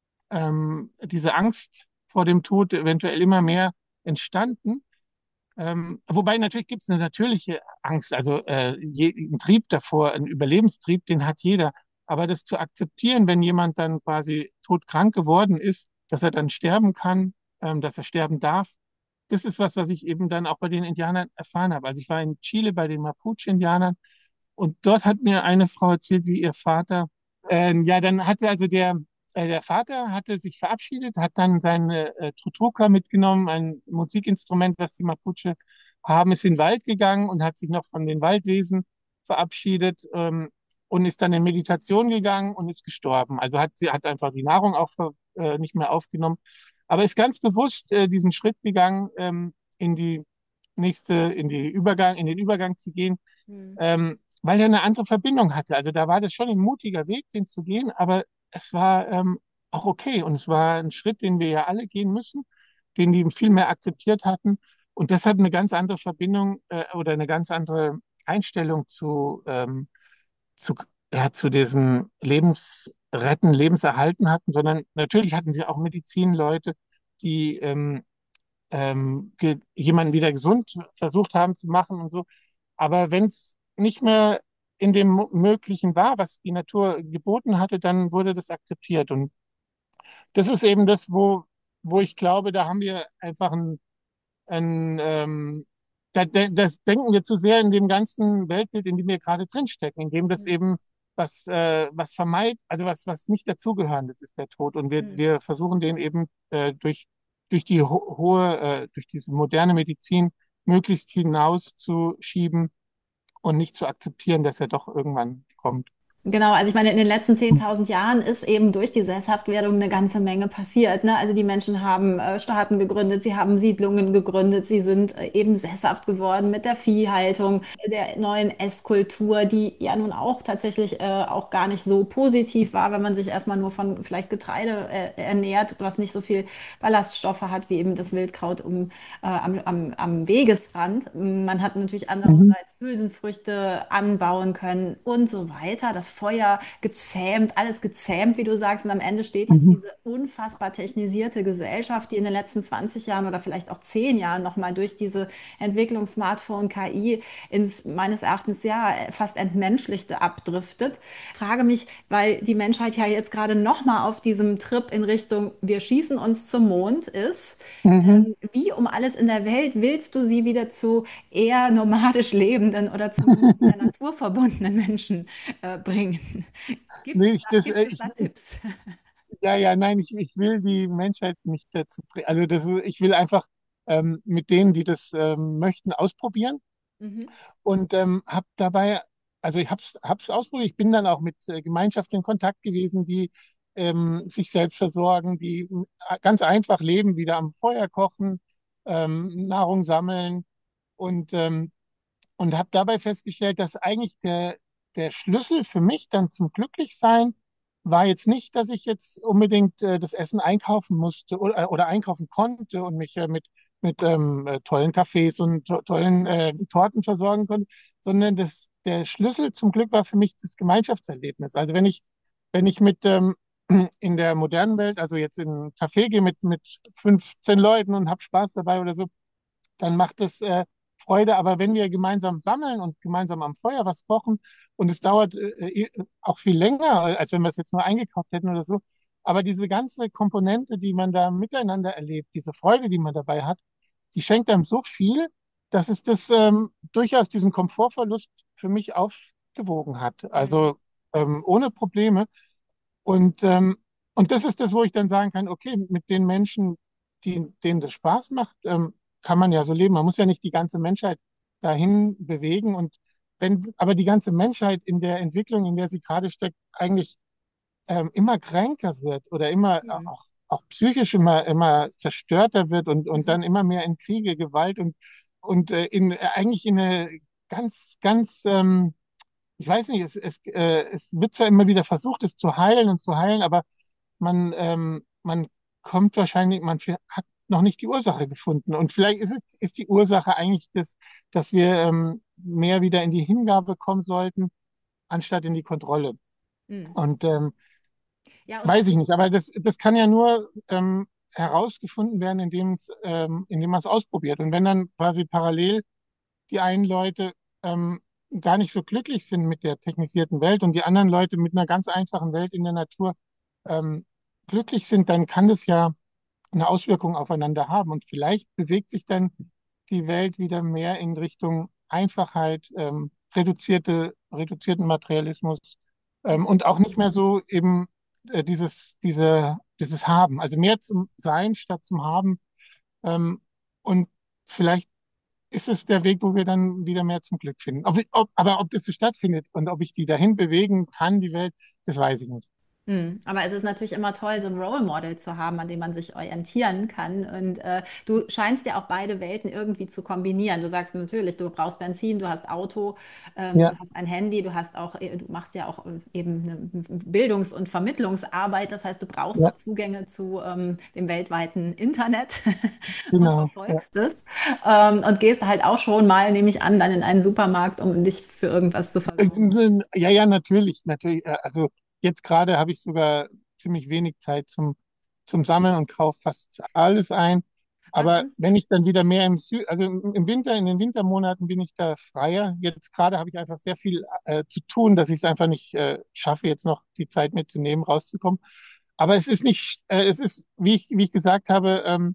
ähm, diese Angst vor dem Tod eventuell immer mehr entstanden. Ähm, wobei natürlich gibt es eine natürliche Angst, also äh, je, ein Trieb davor, ein Überlebenstrieb, den hat jeder. Aber das zu akzeptieren, wenn jemand dann quasi todkrank geworden ist, dass er dann sterben kann, ähm, dass er sterben darf, das ist was, was ich eben dann auch bei den Indianern erfahren habe. Also ich war in Chile bei den Mapuche-Indianern und dort hat mir eine Frau erzählt, wie ihr Vater, ähm, ja, dann hatte also der, äh, der Vater hatte sich verabschiedet, hat dann seine äh, Tutuka mitgenommen, ein Musikinstrument, was die Mapuche haben, ist in den Wald gegangen und hat sich noch von den Waldwesen verabschiedet, ähm, und ist dann in Meditation gegangen und ist gestorben. Also hat sie hat einfach die Nahrung auch ver, äh, nicht mehr aufgenommen. aber ist ganz bewusst äh, diesen Schritt gegangen, ähm, in die nächste, in die Übergang, in den Übergang zu gehen, Hm. ähm, weil er eine andere Verbindung hatte. Also da war das schon ein mutiger Weg, den zu gehen, aber es war ähm, auch okay und es war ein Schritt, den wir ja alle gehen müssen, den die viel mehr akzeptiert hatten und deshalb eine ganz andere Verbindung äh, oder eine ganz andere Einstellung zu, ähm, zu, ja, zu diesen Lebensretten, Lebenserhalten hatten, sondern natürlich hatten sie auch Medizinleute, die ähm, ähm, ge- jemanden wieder gesund versucht haben zu machen und so. Aber wenn es nicht mehr in dem Mo- Möglichen war, was die Natur geboten hatte, dann wurde das akzeptiert. Und das ist eben das, wo, wo ich glaube, da haben wir einfach ein, ein ähm, da, da, das denken wir zu sehr in dem ganzen Weltbild, in dem wir gerade drinstecken, in dem das Hm. eben was, äh, was vermeidet, also was, was nicht dazugehören, das ist der Tod. Und wir, Hm. wir versuchen den eben äh, durch, durch die ho hohe, äh, durch diese moderne Medizin möglichst hinauszuschieben und nicht zu akzeptieren, dass er doch irgendwann kommt. Genau, also ich meine, in den letzten zehntausend Jahren ist eben durch die Sesshaftwerdung eine ganze Menge passiert. Ne? Also die Menschen haben äh, Staaten gegründet, sie haben Siedlungen gegründet, sie sind äh, eben sesshaft geworden mit der Viehhaltung, der neuen Esskultur, die ja nun auch tatsächlich äh, auch gar nicht so positiv war, wenn man sich erstmal nur von vielleicht Getreide äh, ernährt, was nicht so viel Ballaststoffe hat wie eben das Wildkraut um, äh, am, am, am Wegesrand. Man hat natürlich Mhm. andererseits Hülsenfrüchte anbauen können und so weiter. Das Feuer gezähmt, alles gezähmt, wie du sagst. Und am Ende steht jetzt Mhm. diese unfassbar technisierte Gesellschaft, die in den letzten zwanzig Jahren oder vielleicht auch zehn Jahren nochmal durch diese Entwicklung Smartphone, K I ins meines Erachtens ja fast entmenschlichte abdriftet. Ich frage mich, weil die Menschheit ja jetzt gerade nochmal auf diesem Trip in Richtung wir schießen uns zum Mond ist, Mhm. ähm, wie um alles in der Welt willst du sie wieder zu eher nomadisch lebenden oder zumindest mit der Natur verbundenen Menschen äh, bringen? Gibt's Nee, da, ich, das, gibt äh, es ich, da Tipps? ja, ja, nein, ich, ich will die Menschheit nicht dazu bringen. Also das ist, ich will einfach ähm, mit denen, die das ähm, möchten, ausprobieren Mhm. und ähm, habe dabei, also ich hab's, hab's ausprobiert. Ich bin dann auch mit äh, Gemeinschaften in Kontakt gewesen, die ähm, sich selbst versorgen, die äh, ganz einfach leben, wieder am Feuer kochen, ähm, Nahrung sammeln und ähm, und habe dabei festgestellt, dass eigentlich der, der Schlüssel für mich dann zum Glücklichsein war jetzt nicht, dass ich jetzt unbedingt äh, das Essen einkaufen musste oder, äh, oder einkaufen konnte und mich äh, mit, mit ähm, äh, tollen Kaffees und to tollen äh, Torten versorgen konnte, sondern das, der Schlüssel zum Glück war für mich das Gemeinschaftserlebnis. Also wenn ich, wenn ich mit ähm, in der modernen Welt, also jetzt in ein Café gehe mit, mit fünfzehn Leuten und habe Spaß dabei oder so, dann macht es äh, Freude. Aber wenn wir gemeinsam sammeln und gemeinsam am Feuer was kochen und es dauert äh, äh, auch viel länger, als wenn wir es jetzt nur eingekauft hätten oder so, aber diese ganze Komponente, die man da miteinander erlebt, diese Freude, die man dabei hat, die schenkt einem so viel, dass es das ähm, durchaus diesen Komfortverlust für mich aufgewogen hat. Mhm. Also ähm, ohne Probleme. Und, ähm, und das ist das, wo ich dann sagen kann, okay, mit den Menschen, die, denen das Spaß macht, ähm, kann man ja so leben. Man muss ja nicht die ganze Menschheit dahin bewegen. Und wenn aber die ganze Menschheit in der Entwicklung, in der sie gerade steckt, eigentlich ähm, immer kränker wird oder immer äh, Mhm. auch, auch psychisch immer, immer zerstörter wird und, und Mhm. dann immer mehr in Kriege, Gewalt und, und äh, in, äh, eigentlich in eine ganz, ganz ähm, ich weiß nicht, es, es, äh, es wird zwar immer wieder versucht, es zu heilen und zu heilen, aber man, ähm, man kommt wahrscheinlich, man hat noch nicht die Ursache gefunden. Und vielleicht ist es, ist die Ursache eigentlich das, dass wir ähm, mehr wieder in die Hingabe kommen sollten, anstatt in die Kontrolle. Mhm. Und ähm, Ja, und weiß was ich ich, nicht, aber das, das kann ja nur ähm, herausgefunden werden, indem es, ähm, indem man es ausprobiert. Und wenn dann quasi parallel die einen Leute ähm, gar nicht so glücklich sind mit der technisierten Welt und die anderen Leute mit einer ganz einfachen Welt in der Natur ähm, glücklich sind, dann kann das ja eine Auswirkung aufeinander haben. Und vielleicht bewegt sich dann die Welt wieder mehr in Richtung Einfachheit, ähm, reduzierte, reduzierten Materialismus ähm, mhm. und auch nicht mehr so eben äh, dieses, diese, dieses Haben. Also mehr zum Sein statt zum Haben. Ähm, und vielleicht ist es der Weg, wo wir dann wieder mehr zum Glück finden. Ob, ob, aber ob das so stattfindet und ob ich die dahin bewegen kann, die Welt, das weiß ich nicht. Hm. Aber es ist natürlich immer toll, so ein Role Model zu haben, an dem man sich orientieren kann. Und äh, du scheinst ja auch beide Welten irgendwie zu kombinieren. Du sagst natürlich, du brauchst Benzin, du hast Auto, ähm, du Ja, hast ein Handy, du hast auch, äh, du machst ja auch äh, eben eine Bildungs- und Vermittlungsarbeit. Das heißt, du brauchst auch ja, Zugänge zu ähm, dem weltweiten Internet und genau. Ja. verfolgst es. Ähm, und gehst halt auch schon mal, nehme ich an, dann in einen Supermarkt, um dich für irgendwas zu Äh, versorgen. Ja, ja, natürlich, natürlich. Äh, Also jetzt gerade habe ich sogar ziemlich wenig Zeit zum, zum Sammeln und kaufe fast alles ein. Was Aber ist? wenn ich dann wieder mehr im Sü also im im Winter, in den Wintermonaten bin ich da freier. Jetzt gerade habe ich einfach sehr viel äh, zu tun, dass ich es einfach nicht äh, schaffe, jetzt noch die Zeit mitzunehmen, rauszukommen. Aber es ist nicht, äh, es ist, wie ich, wie ich gesagt habe, ähm,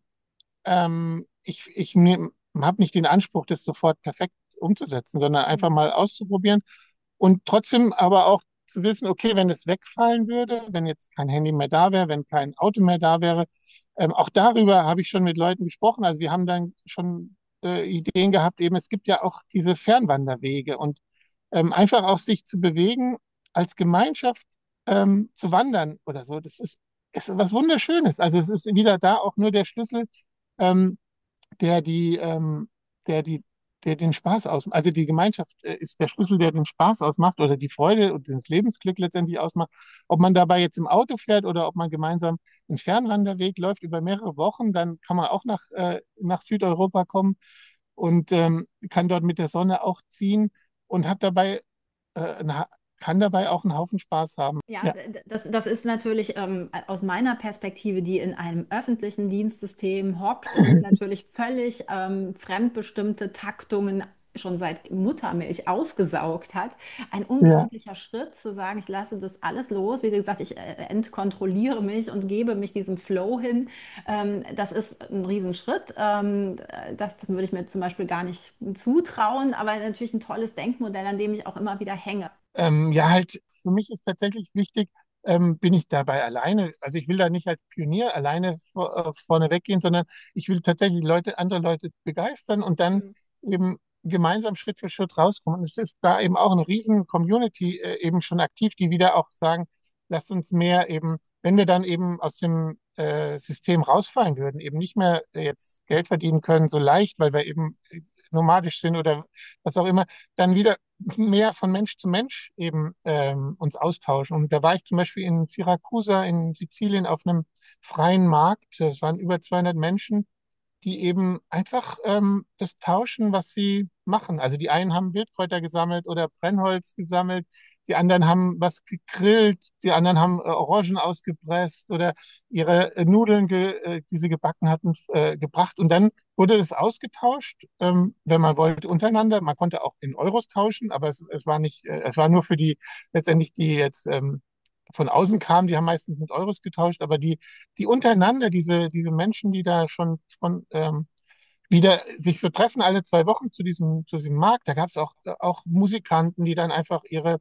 ähm, ich, ich habe nicht den Anspruch, das sofort perfekt umzusetzen, sondern einfach Hm. mal auszuprobieren und trotzdem aber auch zu wissen, okay, wenn es wegfallen würde, wenn jetzt kein Handy mehr da wäre, wenn kein Auto mehr da wäre, ähm, auch darüber habe ich schon mit Leuten gesprochen. Also wir haben dann schon äh, Ideen gehabt, eben es gibt ja auch diese Fernwanderwege und ähm, einfach auch sich zu bewegen, als Gemeinschaft ähm, zu wandern oder so, das ist, ist was Wunderschönes. Also es ist wieder da auch nur der Schlüssel, ähm, der die, ähm, der die, der den Spaß ausmacht. Also die Gemeinschaft äh, ist der Schlüssel, der den Spaß ausmacht oder die Freude und das Lebensglück letztendlich ausmacht. Ob man dabei jetzt im Auto fährt oder ob man gemeinsam einen Fernwanderweg läuft über mehrere Wochen, dann kann man auch nach, äh, nach Südeuropa kommen und ähm, kann dort mit der Sonne auch ziehen und hat dabei, äh, einen, kann dabei auch einen Haufen Spaß haben. Ja, Ja. d- das, das ist natürlich ähm, aus meiner Perspektive, die in einem öffentlichen Dienstsystem hockt und natürlich völlig ähm, fremdbestimmte Taktungen schon seit Muttermilch aufgesaugt hat, ein Ja. unglaublicher Schritt zu sagen, ich lasse das alles los. Wie gesagt, ich äh, entkontrolliere mich und gebe mich diesem Flow hin. Ähm, das ist ein Riesenschritt. Ähm, das würde ich mir zum Beispiel gar nicht zutrauen, aber natürlich ein tolles Denkmodell, an dem ich auch immer wieder hänge. Ähm, ja, halt, für mich ist tatsächlich wichtig, ähm, bin ich dabei alleine. Also ich will da nicht als Pionier alleine vor, äh, vorne weggehen, sondern ich will tatsächlich Leute, andere Leute begeistern und dann eben gemeinsam Schritt für Schritt rauskommen. Und es ist da eben auch eine riesen Community äh, eben schon aktiv, die wieder auch sagen, lass uns mehr eben, wenn wir dann eben aus dem äh, System rausfallen würden, eben nicht mehr äh, jetzt Geld verdienen können, so leicht, weil wir eben äh, nomadisch sind oder was auch immer, dann wieder mehr von Mensch zu Mensch eben ähm, uns austauschen. Und da war ich zum Beispiel in Syracusa in Sizilien auf einem freien Markt. Es waren über zweihundert Menschen, die eben einfach ähm, das tauschen, was sie machen. Also die einen haben Wildkräuter gesammelt oder Brennholz gesammelt, die anderen haben was gegrillt, die anderen haben äh, Orangen ausgepresst oder ihre äh, Nudeln, ge, äh, die sie gebacken hatten, äh, gebracht. Und dann wurde das ausgetauscht, ähm, wenn man wollte, untereinander. Man konnte auch in Euros tauschen, aber es, es war nicht, äh, es war nur für die letztendlich, die jetzt ähm, von außen kamen, die haben meistens mit Euros getauscht, aber die die untereinander, diese, diese Menschen, die da schon von, ähm, wieder sich so treffen alle zwei Wochen zu diesem, zu diesem Markt. Da gab es auch, auch Musikanten, die dann einfach ihre,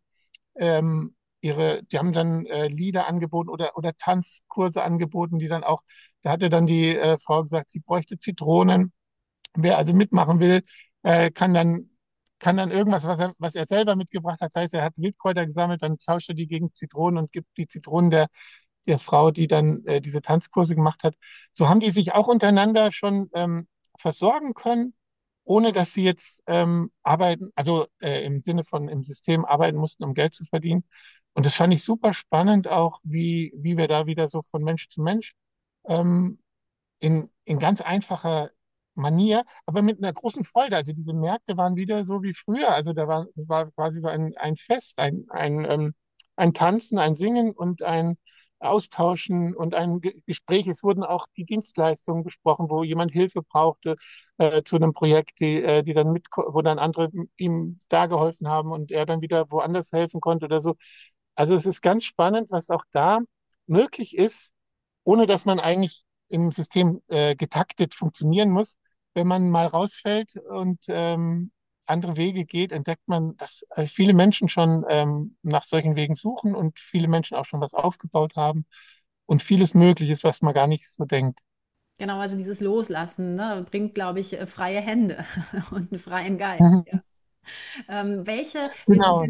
ähm, ihre, die haben dann äh, Lieder angeboten oder, oder Tanzkurse angeboten, die dann auch, da hatte dann die äh, Frau gesagt, sie bräuchte Zitronen. Wer also mitmachen will, äh, kann dann kann dann irgendwas, was er, was er selber mitgebracht hat, sei es, er hat Wildkräuter gesammelt, dann tauscht er die gegen Zitronen und gibt die Zitronen der, der Frau, die dann äh, diese Tanzkurse gemacht hat. So haben die sich auch untereinander schon ähm, versorgen können, ohne dass sie jetzt ähm, arbeiten, also äh, im Sinne von im System arbeiten mussten, um Geld zu verdienen. Und das fand ich super spannend, auch wie, wie wir da wieder so von Mensch zu Mensch ähm, in, in ganz einfacher Manier, aber mit einer großen Freude. Also diese Märkte waren wieder so wie früher. Also da war, das war quasi so ein, ein Fest, ein, ein, ähm, ein Tanzen, ein Singen und ein Austauschen und ein Ge- Gespräch. Es wurden auch die Dienstleistungen besprochen, wo jemand Hilfe brauchte äh, zu einem Projekt, die, äh, die dann mit, wo dann andere ihm da geholfen haben und er dann wieder woanders helfen konnte oder so. Also es ist ganz spannend, was auch da möglich ist, ohne dass man eigentlich im System äh, getaktet funktionieren muss. Wenn man mal rausfällt und ähm, andere Wege geht, entdeckt man, dass äh, viele Menschen schon ähm, nach solchen Wegen suchen und viele Menschen auch schon was aufgebaut haben und vieles möglich ist, was man gar nicht so denkt. Genau, also dieses Loslassen, ne, bringt, glaube ich, äh, freie Hände und einen freien Geist. Mhm. Ja. Ähm, welche, wir sind Genau, ja, ja.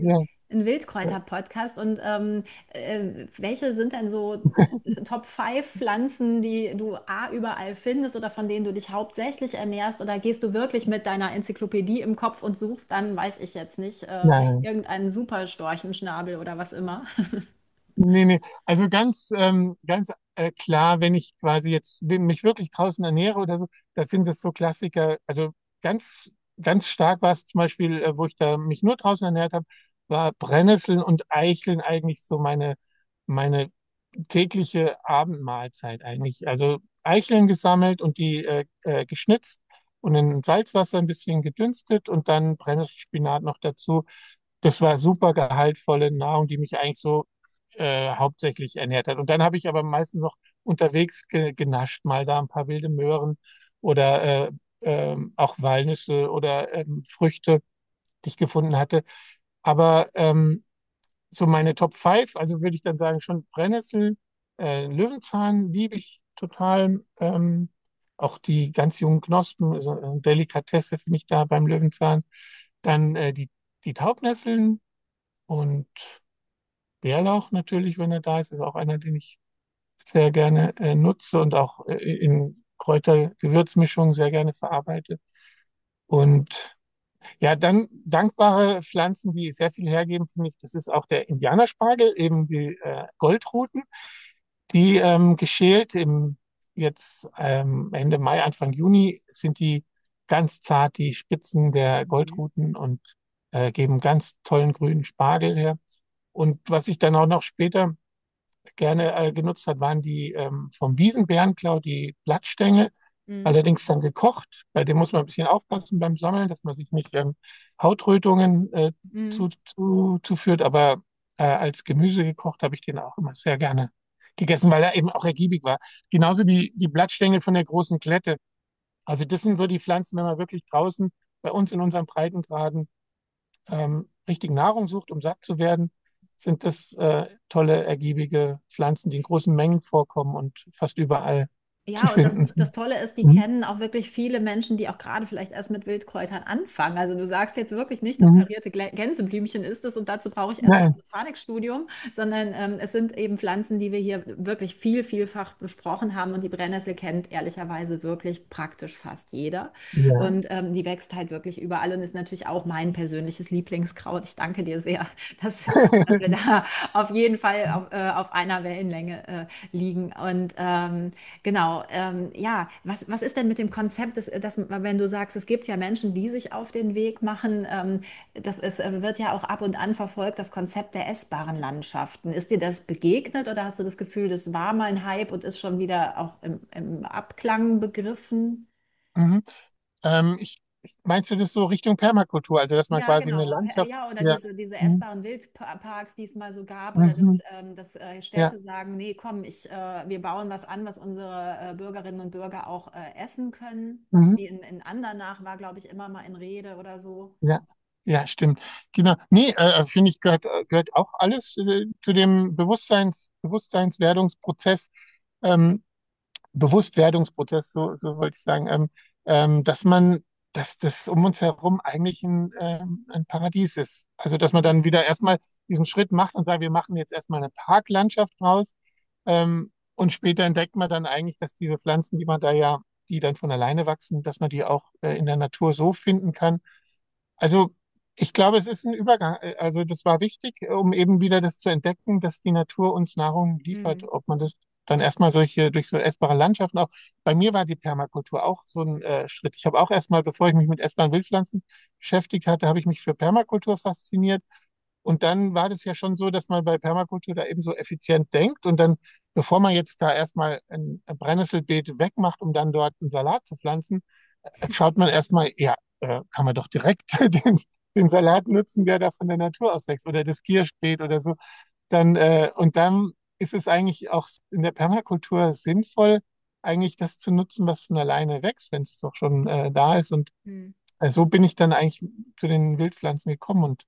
ein Wildkräuter-Podcast. Und ähm, äh, welche sind denn so Top fünf Pflanzen, die du A, überall findest oder von denen du dich hauptsächlich ernährst? Oder gehst du wirklich mit deiner Enzyklopädie im Kopf und suchst dann, weiß ich jetzt nicht, äh, Nein. irgendeinen Superstorchenschnabel oder was immer? Nee, nee. Also ganz, ähm, ganz äh, klar, wenn ich quasi jetzt wenn mich wirklich draußen ernähre oder so, das sind das so Klassiker. Also ganz, ganz stark war es zum Beispiel, äh, wo ich da mich nur draußen ernährt habe, war Brennnesseln und Eicheln eigentlich so meine, meine tägliche Abendmahlzeit eigentlich. Also Eicheln gesammelt und die äh, äh, geschnitzt und in Salzwasser ein bisschen gedünstet und dann Brennnesselspinat noch dazu. Das war super gehaltvolle Nahrung, die mich eigentlich so äh, hauptsächlich ernährt hat. Und dann habe ich aber meistens noch unterwegs ge genascht, mal da ein paar wilde Möhren oder äh, ähm, auch Walnüsse oder ähm, Früchte, die ich gefunden hatte. Aber ähm, so meine Top fünf, also würde ich dann sagen, schon Brennnessel, äh, Löwenzahn liebe ich total. Ähm, auch die ganz jungen Knospen, also eine Delikatesse finde ich da beim Löwenzahn. Dann äh, die, die Taubnesseln und Bärlauch natürlich, wenn er da ist, ist auch einer, den ich sehr gerne äh, nutze und auch äh, in Kräuter-Gewürzmischungen sehr gerne verarbeite. Und ja, dann dankbare Pflanzen, die sehr viel hergeben, finde ich, das ist auch der Indianerspargel, eben die äh, Goldruten, die ähm, geschält im jetzt ähm, Ende Mai, Anfang Juni sind die ganz zart, die Spitzen der Goldruten und äh, geben ganz tollen grünen Spargel her. Und was ich dann auch noch später gerne äh, genutzt hat, waren die ähm, vom Wiesenbärenklau, die Blattstängel, Mhm. allerdings dann gekocht. Bei dem muss man ein bisschen aufpassen beim Sammeln, dass man sich nicht ähm, Hautrötungen äh, zu, Mhm. zu, zuführt, aber äh, als Gemüse gekocht habe ich den auch immer sehr gerne gegessen, weil er eben auch ergiebig war. Genauso wie die Blattstängel von der großen Klette. Also das sind so die Pflanzen, wenn man wirklich draußen bei uns in unseren Breitengraden ähm, richtig Nahrung sucht, um satt zu werden, sind das äh, tolle, ergiebige Pflanzen, die in großen Mengen vorkommen und fast überall zu Ja, und das, finden das sind. Tolle ist, die Mhm. kennen auch wirklich viele Menschen, die auch gerade vielleicht erst mit Wildkräutern anfangen. Also du sagst jetzt wirklich nicht, das Mhm. karierte Glä- Gänseblümchen ist es und dazu brauche ich erstmal ein Nein, Botanikstudium, sondern ähm, es sind eben Pflanzen, die wir hier wirklich viel, vielfach besprochen haben und die Brennnessel kennt ehrlicherweise wirklich praktisch fast jeder. ja. Und ähm, die wächst halt wirklich überall und ist natürlich auch mein persönliches Lieblingskraut. Ich danke dir sehr, dass, dass wir da auf jeden Fall auf, äh, auf einer Wellenlänge äh, liegen. Und ähm, genau, ähm, ja, was, was ist denn mit dem Konzept, dass, dass, wenn du sagst, es gibt ja Menschen, die sich auf den Weg machen, ähm, das ist, äh, wird ja auch ab und an verfolgt, das Konzept der essbaren Landschaften. Ist dir das begegnet oder hast du das Gefühl, das war mal ein Hype und ist schon wieder auch im, im Abklang begriffen? Mhm. Ähm, ich, meinst du das so Richtung Permakultur, also dass man Ja, quasi eine genau. Äh, Landschaft, Ja, oder ja. diese, diese Mhm. essbaren Wildparks, die es mal so gab, oder dass, Mhm. ähm, dass äh, Ja. Städte sagen, nee, komm, ich, äh, wir bauen was an, was unsere äh, Bürgerinnen und Bürger auch äh, essen können. Mhm. Wie in, in Andernach war, glaube ich, immer mal in Rede oder so. Ja. Ja, stimmt. Genau. Nee, äh, finde ich, gehört, äh, gehört auch alles äh, zu dem Bewusstseins, Bewusstseinswerdungsprozess. Ähm, Bewusstwerdungsprozess, so, so wollte ich sagen, ähm, ähm, dass man, dass das um uns herum eigentlich ein, ähm, ein Paradies ist. Also, dass man dann wieder erstmal diesen Schritt macht und sagt, wir machen jetzt erstmal eine Parklandschaft raus. Ähm, und später entdeckt man dann eigentlich, dass diese Pflanzen, die man da ja, die dann von alleine wachsen, dass man die auch äh, in der Natur so finden kann. Also, ich glaube, es ist ein Übergang. Äh, Also, das war wichtig, um eben wieder das zu entdecken, dass die Natur uns Nahrung liefert. Hm. Ob man das dann erstmal solche, durch so essbare Landschaften auch. Bei mir war die Permakultur auch so ein äh, Schritt. Ich habe auch erstmal, bevor ich mich mit essbaren Wildpflanzen beschäftigt hatte, habe ich mich für Permakultur fasziniert. Und dann war das ja schon so, dass man bei Permakultur da eben so effizient denkt. Und dann, bevor man jetzt da erstmal ein ein Brennnesselbeet wegmacht, um dann dort einen Salat zu pflanzen, äh, schaut man erstmal, ja, äh, kann man doch direkt den, den Salat nutzen, der da von der Natur aus wächst oder das Kirschbeet oder so. Dann, äh, und dann ist es eigentlich auch in der Permakultur sinnvoll, eigentlich das zu nutzen, was von alleine wächst, wenn es doch schon äh, da ist. Und Hm. äh, so bin ich dann eigentlich zu den Wildpflanzen gekommen und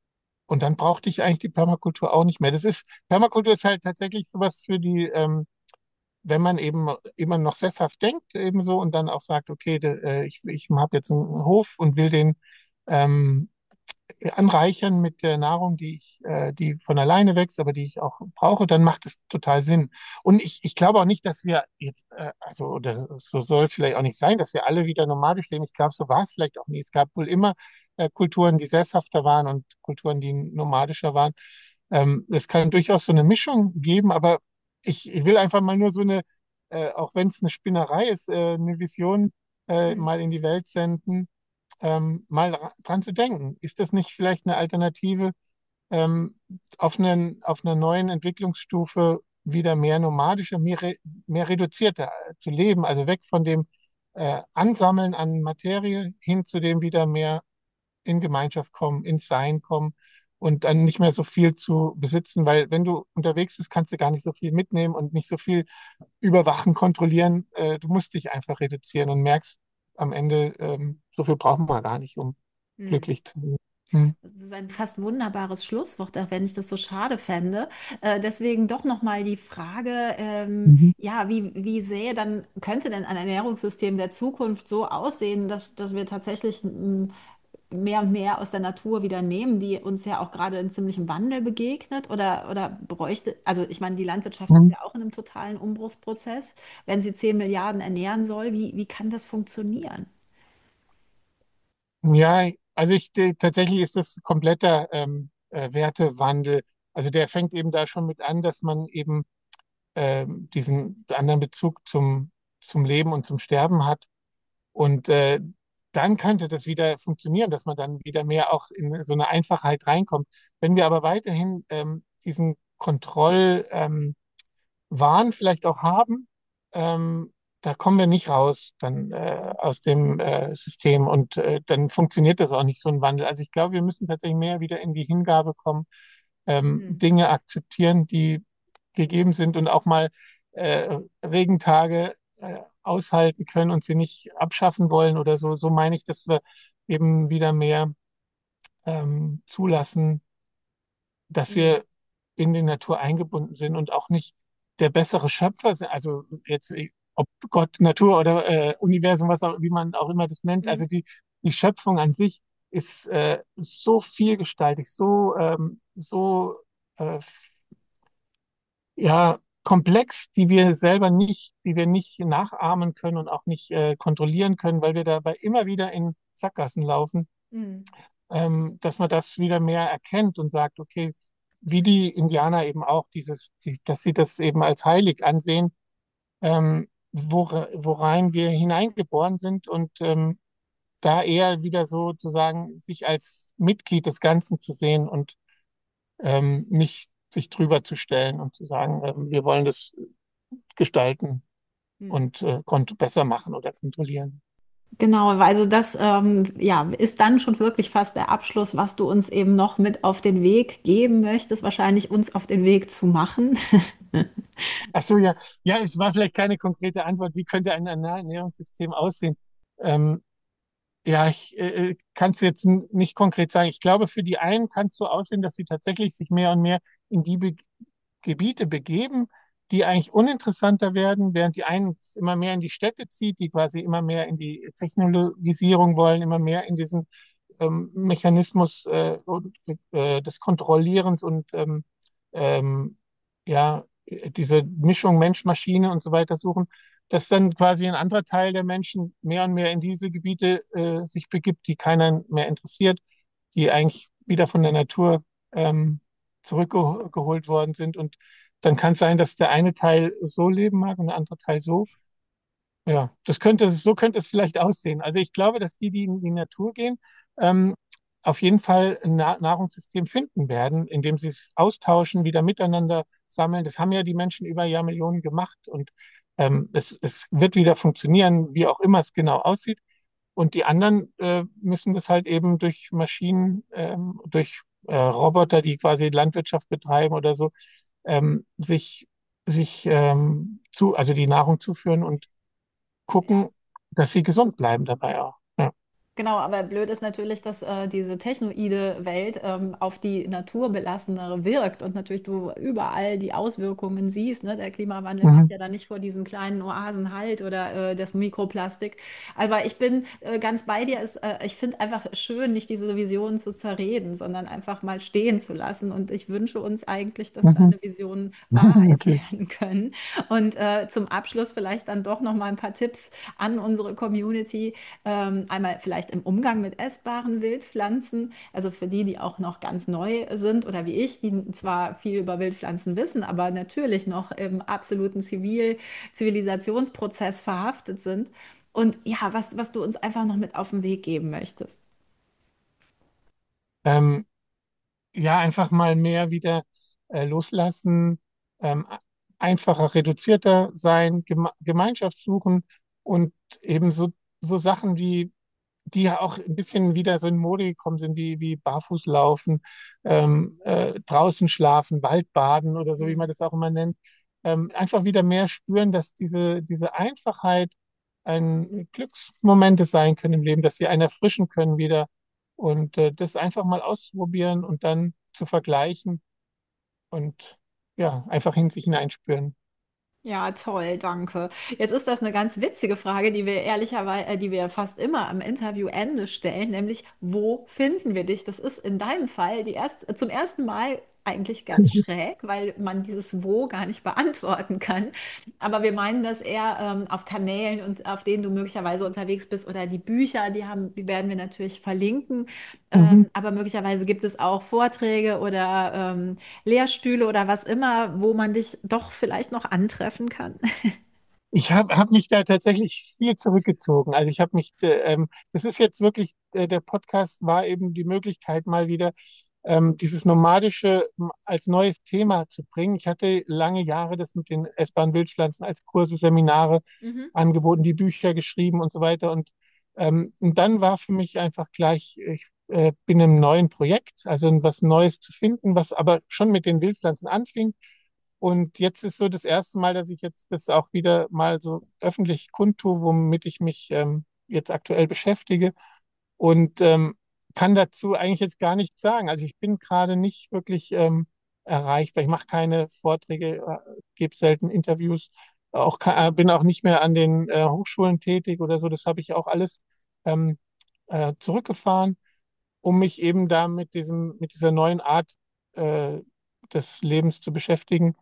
und dann brauchte ich eigentlich die Permakultur auch nicht mehr. Das ist, Permakultur ist halt tatsächlich sowas für die, ähm, wenn man eben immer noch sesshaft denkt, ebenso und dann auch sagt, okay, de, äh, ich, ich habe jetzt einen Hof und will den ähm, anreichern mit der Nahrung, die ich, äh, die von alleine wächst, aber die ich auch brauche, dann macht es total Sinn. Und ich, ich glaube auch nicht, dass wir jetzt, äh, also, oder so soll es vielleicht auch nicht sein, dass wir alle wieder nomadisch leben. Ich glaube, so war es vielleicht auch nie. Es gab wohl immer äh, Kulturen, die sesshafter waren und Kulturen, die nomadischer waren. Ähm, es kann durchaus so eine Mischung geben, aber ich, ich will einfach mal nur so eine, äh, auch wenn es eine Spinnerei ist, äh, eine Vision äh, Mhm. mal in die Welt senden, ähm, mal dra- dran zu denken. Ist das nicht vielleicht eine Alternative, ähm, auf einen, auf einer neuen Entwicklungsstufe wieder mehr nomadischer, mehr, re, mehr reduzierter äh, zu leben? Also weg von dem äh, Ansammeln an Materie hin zu dem wieder mehr in Gemeinschaft kommen, ins Sein kommen und dann nicht mehr so viel zu besitzen, weil wenn du unterwegs bist, kannst du gar nicht so viel mitnehmen und nicht so viel überwachen, kontrollieren. Äh, du musst dich einfach reduzieren und merkst am Ende, ähm, so viel brauchen wir gar nicht, um Mhm. glücklich zu sein. Hm. Das ist ein fast wunderbares Schlusswort, auch wenn ich das so schade fände. Äh, deswegen doch nochmal die Frage, ähm, Mhm. ja, wie, wie sähe dann, könnte denn ein Ernährungssystem der Zukunft so aussehen, dass, dass wir tatsächlich mm, mehr und mehr aus der Natur wieder nehmen, die uns ja auch gerade in ziemlichem Wandel begegnet? Oder, oder bräuchte, also ich meine, die Landwirtschaft ist Mhm. ja auch in einem totalen Umbruchsprozess. Wenn sie zehn Milliarden ernähren soll, wie, wie kann das funktionieren? Ja, also ich de- tatsächlich ist das kompletter ähm, äh, Wertewandel. Also der fängt eben da schon mit an, dass man eben ähm, diesen anderen Bezug zum, zum Leben und zum Sterben hat. Und äh, dann könnte das wieder funktionieren, dass man dann wieder mehr auch in so eine Einfachheit reinkommt. Wenn wir aber weiterhin ähm, diesen Kontroll, ähm, Wahn vielleicht auch haben, ähm, da kommen wir nicht raus dann äh, aus dem äh, System und äh, dann funktioniert das auch nicht so ein Wandel. Also ich glaube, wir müssen tatsächlich mehr wieder in die Hingabe kommen, ähm, Mhm. Dinge akzeptieren, die gegeben sind und auch mal äh, Regentage äh, aushalten können und sie nicht abschaffen wollen oder so. So meine ich, dass wir eben wieder mehr ähm, zulassen, dass Mhm. wir in die Natur eingebunden sind und auch nicht der bessere Schöpfer sind. Also jetzt, äh, ob Gott, Natur oder äh, Universum, was auch, wie man auch immer das nennt. Also Mhm. die, die Schöpfung an sich ist äh, so vielgestaltig, so, ähm, so äh, ja, komplex, die wir selber nicht, die wir nicht nachahmen können und auch nicht äh, kontrollieren können, weil wir dabei immer wieder in Sackgassen laufen, Mhm. ähm, dass man das wieder mehr erkennt und sagt, okay, wie die Indianer eben auch dieses, die, dass sie das eben als heilig ansehen, ähm, wore- worein wir hineingeboren sind und ähm, da eher wieder sozusagen sich als Mitglied des Ganzen zu sehen und ähm, nicht sich drüber zu stellen und zu sagen, ähm, wir wollen das gestalten Mhm. und äh, kont besser machen oder kontrollieren. Genau, also das ähm, ja, ist dann schon wirklich fast der Abschluss, was du uns eben noch mit auf den Weg geben möchtest, wahrscheinlich uns auf den Weg zu machen. Ach so, ja, ja, es war vielleicht keine konkrete Antwort. Wie könnte ein Ernährungssystem aussehen? Ähm, ja, ich äh, kann es jetzt n- nicht konkret sagen. Ich glaube, für die einen kann es so aussehen, dass sie tatsächlich sich mehr und mehr in die Be Gebiete begeben, die eigentlich uninteressanter werden, während die einen es immer mehr in die Städte zieht, die quasi immer mehr in die Technologisierung wollen, immer mehr in diesen ähm, Mechanismus äh, und, äh, des Kontrollierens und ähm, ähm, ja, diese Mischung Mensch-Maschine und so weiter suchen, dass dann quasi ein anderer Teil der Menschen mehr und mehr in diese Gebiete äh, sich begibt, die keiner mehr interessiert, die eigentlich wieder von der Natur ähm, zurückgeholt worden sind. Und dann kann es sein, dass der eine Teil so leben mag und der andere Teil so. Ja, das könnte, so könnte es vielleicht aussehen. Also ich glaube, dass die, die in die Natur gehen, ähm, auf jeden Fall ein Na Nahrungssystem finden werden, indem sie es austauschen, wieder miteinander sammeln. Das haben ja die Menschen über Jahrmillionen gemacht und ähm, es, es wird wieder funktionieren, wie auch immer es genau aussieht. Und die anderen äh, müssen das halt eben durch Maschinen, ähm, durch äh, Roboter, die quasi Landwirtschaft betreiben oder so, ähm, sich, sich ähm, zu, also die Nahrung zuführen und gucken, dass sie gesund bleiben dabei auch. Ja. Genau, aber blöd ist natürlich, dass äh, diese technoide Welt ähm, auf die naturbelassenere wirkt und natürlich du überall die Auswirkungen siehst. Ne? Der Klimawandel macht Mhm. ja dann nicht vor diesen kleinen Oasen halt oder äh, das Mikroplastik. Aber ich bin äh, ganz bei dir. Es, äh, ich finde einfach schön, nicht diese Visionen zu zerreden, sondern einfach mal stehen zu lassen. Und ich wünsche uns eigentlich, dass Mhm. deine Visionen Wahrheit Okay. werden können. Und äh, zum Abschluss vielleicht dann doch noch mal ein paar Tipps an unsere Community. Ähm, einmal vielleicht im Umgang mit essbaren Wildpflanzen, also für die, die auch noch ganz neu sind oder wie ich, die zwar viel über Wildpflanzen wissen, aber natürlich noch im absoluten Zivil Zivilisationsprozess verhaftet sind. Und ja, was, was du uns einfach noch mit auf den Weg geben möchtest. Ähm, ja, einfach mal mehr wieder äh, loslassen, ähm, einfacher, reduzierter sein, Geme Gemeinschaft suchen und eben so, so Sachen, die, die ja auch ein bisschen wieder so in Mode gekommen sind, wie, wie Barfußlaufen, ähm, äh, draußen schlafen, Waldbaden oder so, wie man Mhm. das auch immer nennt. Ähm, einfach wieder mehr spüren, dass diese, diese Einfachheit ein Glücksmomente sein können im Leben, dass sie einen erfrischen können wieder und äh, das einfach mal auszuprobieren und dann zu vergleichen und ja, einfach in sich hineinspüren. Ja, toll, danke. Jetzt ist das eine ganz witzige Frage, die wir ehrlicherweise, äh, die wir fast immer am Interviewende stellen, nämlich wo finden wir dich? Das ist in deinem Fall die erst, zum ersten Mal eigentlich ganz schräg, weil man dieses Wo gar nicht beantworten kann. Aber wir meinen das eher ähm, auf Kanälen und auf denen du möglicherweise unterwegs bist oder die Bücher, die haben, die werden wir natürlich verlinken. Mhm. Ähm, aber möglicherweise gibt es auch Vorträge oder ähm, Lehrstühle oder was immer, wo man dich doch vielleicht noch antreffen kann. Ich habe hab hab mich da tatsächlich viel zurückgezogen. Also ich habe mich, äh, ähm, das ist jetzt wirklich, äh, der Podcast war eben die Möglichkeit, mal wieder ähm, dieses Nomadische m, als neues Thema zu bringen. Ich hatte lange Jahre das mit den essbaren Wildpflanzen als Kurse, Seminare Mhm. angeboten, die Bücher geschrieben und so weiter. Und, ähm, und dann war für mich einfach gleich, ich äh, bin im neuen Projekt, also was Neues zu finden, was aber schon mit den Wildpflanzen anfing. Und jetzt ist so das erste Mal, dass ich jetzt das auch wieder mal so öffentlich kundtue, womit ich mich ähm, jetzt aktuell beschäftige und ähm, kann dazu eigentlich jetzt gar nichts sagen. Also ich bin gerade nicht wirklich ähm, erreichbar. Ich mache keine Vorträge, äh, gebe selten Interviews, auch ka- äh, bin auch nicht mehr an den äh, Hochschulen tätig oder so. Das habe ich auch alles ähm, äh, zurückgefahren, um mich eben da mit diesem, mit dieser neuen Art äh, des Lebens zu beschäftigen.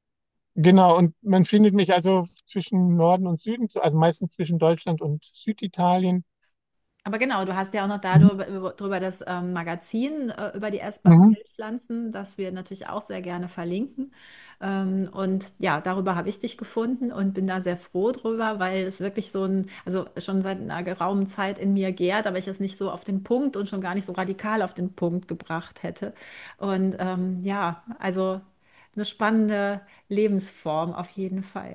Genau, und man findet mich also zwischen Norden und Süden, so- also meistens zwischen Deutschland und Süditalien. Aber genau, du hast ja auch noch Mhm. darüber drüber das ähm, Magazin äh, über die essbaren Mhm. Wildpflanzen, das wir natürlich auch sehr gerne verlinken. Ähm, und ja, darüber habe ich dich gefunden und bin da sehr froh drüber, weil es wirklich so ein, also schon seit einer geraumen Zeit in mir gärt, aber ich es nicht so auf den Punkt und schon gar nicht so radikal auf den Punkt gebracht hätte. Und ähm, ja, also eine spannende Lebensform auf jeden Fall.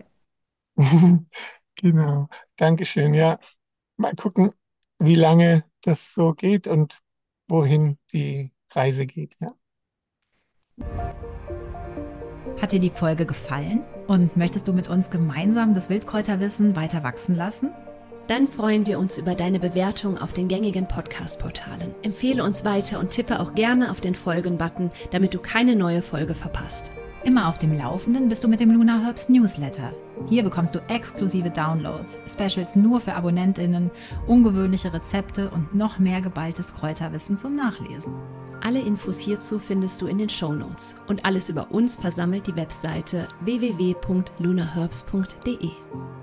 Genau, Dankeschön. Ja, mal gucken, wie lange das so geht und wohin die Reise geht. Ja. Hat dir die Folge gefallen? Und möchtest du mit uns gemeinsam das Wildkräuterwissen weiter wachsen lassen? Dann freuen wir uns über deine Bewertung auf den gängigen Podcast-Portalen. Empfehle uns weiter und tippe auch gerne auf den Folgen-Button, damit du keine neue Folge verpasst. Immer auf dem Laufenden bist du mit dem Luna Herbst Newsletter. Hier bekommst du exklusive Downloads, Specials nur für AbonnentInnen, ungewöhnliche Rezepte und noch mehr geballtes Kräuterwissen zum Nachlesen. Alle Infos hierzu findest du in den Shownotes und alles über uns versammelt die Webseite w w w punkt lunaherbs punkt d e.